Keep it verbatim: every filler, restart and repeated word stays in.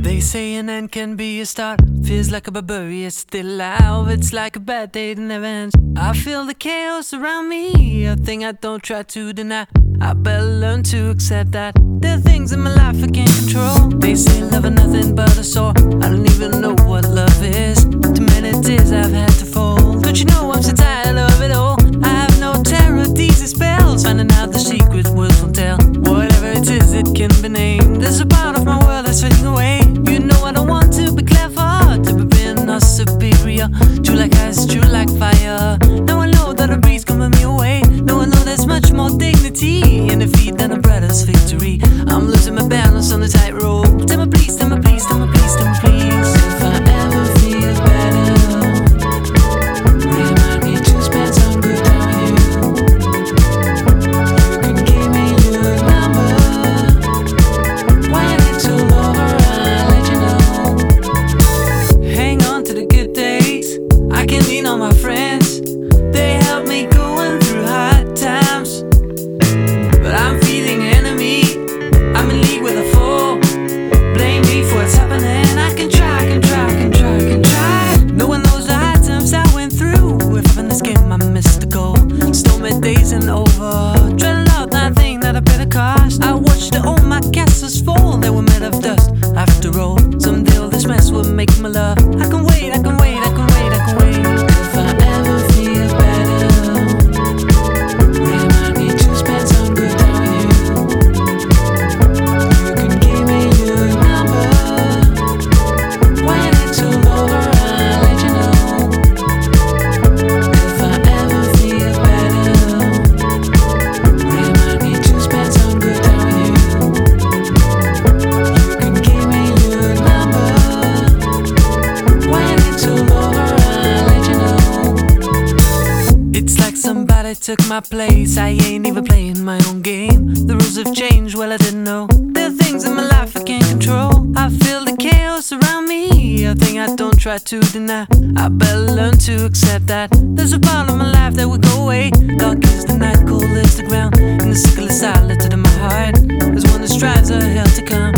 They say an end can be a start. Feels like a barbarian, it's still alive. It's like a bad day that never ends. I feel the chaos around me, a thing I don't try to deny. I better learn to accept that there are things in my life I can't control. They say love is nothing but a sore. I don't even know what love is. Too many tears I've had to fold. Don't you know I'm so tired of it all? I have no terror, these are spells. Finding out the secret words won't tell. Whatever it is, it can be named. There's a part of my world that's fading away. You know I don't want to be clever, to be being or superior. True like ice, true like fire. Now I know that a breeze coming me away. Now I know there's much more dignity in defeat than a brother's victory. I'm losing my balance on the tightrope. Tell me please, tell me please, tell me please, tell me please. If I ever feel better, remind me to spend some good time with you. You can give me your number. When it's all over, I'll let you know. Hang on to the good days. I can lean on my friends. They help me going through hard times. But I'm feeling enemy. I'm in league with a foe. Blame me for what's happening. I can try, I can try, I can try, I can try. No one knows the hard times I went through. If I'm in this game, I missed the goal. Stormy days and over. Dreading out that thing that I paid a cost. I watched all my castles fall. They were made of dust. After all, someday all this mess will make me love. I can wait, I can wait, I can wait, I can wait. If I ever feel better, remind me to spend some good time with you. You can give me your number. When it's all over, I'll let you know. If I ever feel better, remind me to spend some good time with you. You can give me your number. When it's all over, I'll let you know. It's like somebody took my place. I ain't even playing my own game. The rules have changed, well I didn't know. There are things in my life I can't control. I feel the chaos around me, a thing I don't try to deny. I better learn to accept that there's a part of my life that will go away. Dark is the night, cold is the ground, and the sickle is silent to my heart. There's one that strives a hell to come.